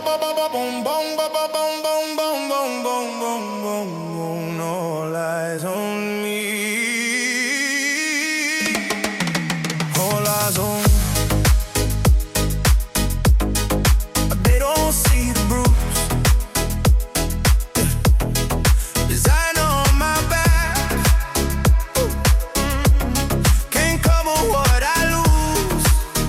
All eyes on me. All eyes on me. They don't see the bruise. Designer on my back. Can't cover what I lose.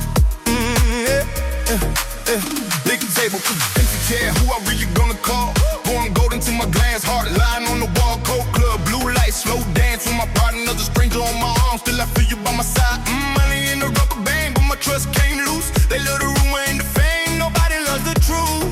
Big table, empty chair, who I really gonna call? Pouring gold into my glass, heart lying on the wall. Cold club, blue light, slow dance with my partner, another stranger on my arm. Still I feel you by my side. Money in the rubber band, but my trust came loose. They love the rumor and the fame, nobody loves the truth.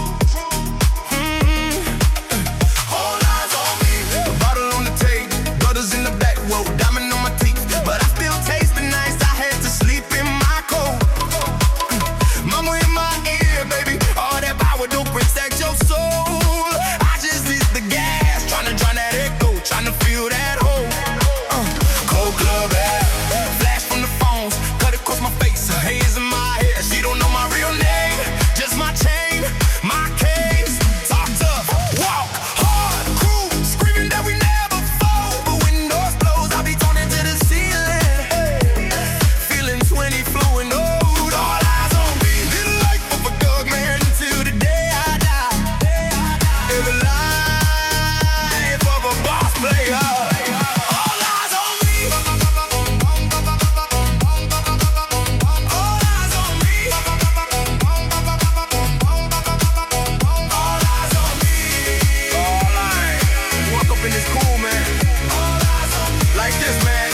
All eyes on me. A bottle on the table, brothers in the back row, diamond on my teeth, but I still taste the nights I had to sleep in my coat. Mama in my ear, baby, all that power don't protect your soul. I just hit the gas, tryna drown that echo, tryna feel that hole. Cold club air, flash from the phones, cut across my face, her haze in my hair. She don't know my real name, just my chain, my case. Talk tough, walk hard, crew screaming that we never fold. But when doors close, I'll be turning to the ceiling, feeling 20 fluent old. All eyes on me, live the life of a thug man until the day I die. Live the life of a boss player. All eyes on me. All eyes on me. All eyes on me. All eyes. Walk up in this cool, man. All eyes on me. Like this, man.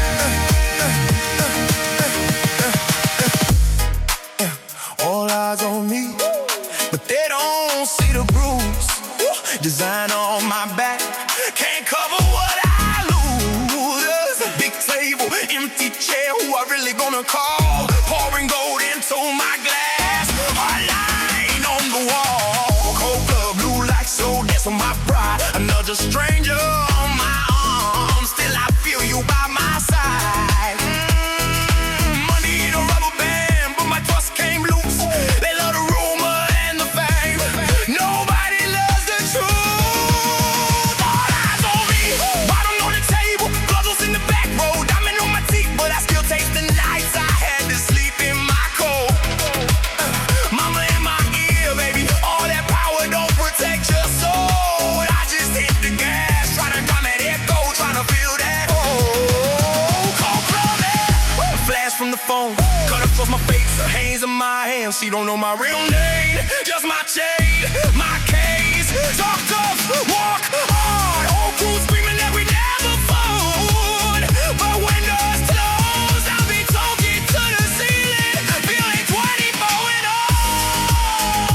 All eyes on me, but they don't see the bruise. Designer on my back, can't cover what I lose. Big table, empty chair, who I really gonna call? Pouring gold into my glass, a line on the wall. Cold club, blue light, so dance on my pride. Another stranger on my arm, still I feel you by my side. Money in a rubber band, but my trust came loose. They love the rumor and the fame, nobody loves the truth. All eyes on me, bottom on the table, brothers in the back row, diamond on my teeth, but I still taste the nights I had to sleep in my coat. Mama in my ear, baby, all that power don't protect your soul. I just hit the gas, tryna drown that echo, tryna feel that hole. Cold club air, flash from the phone, cut across my face, her hands in my hands. She don't know my real name, just my chain, my case. Talk tough, walk hard, old crew screaming that we never fold. But when doors close, I'll be talking to the ceiling, feeling 24 and old.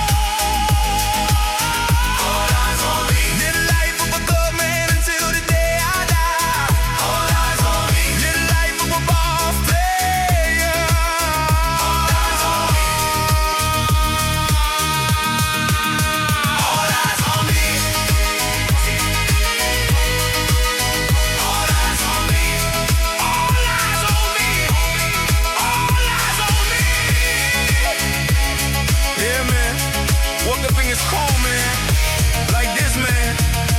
All eyes on me. Live the life of a good man until the day I die. All eyes on me. Live the life of a boss player. All eyes on me. All eyes on me. All eyes on me. All eyes on me. All eyes on me. Yeah, man. Woke up in his car, man. Like this, man.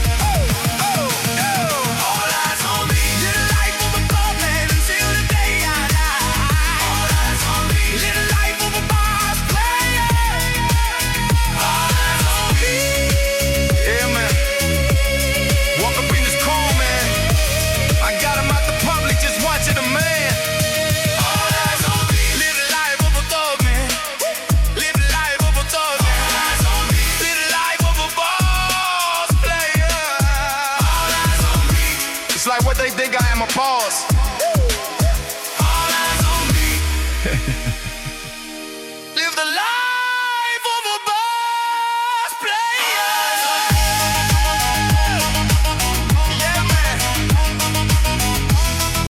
All eyes on me. Live the life of a thug man until the day I die. All eyes on me. Live the life of a boss player. All eyes on me. Yeah, man. Walk up in this car, man. I got him out the public, just watching a man. All eyes on me. Live the life of a thug man. Live the life of a thug man. All eyes on me. Live the life of a boss player. All eyes on me. It's like what they think I am, a boss.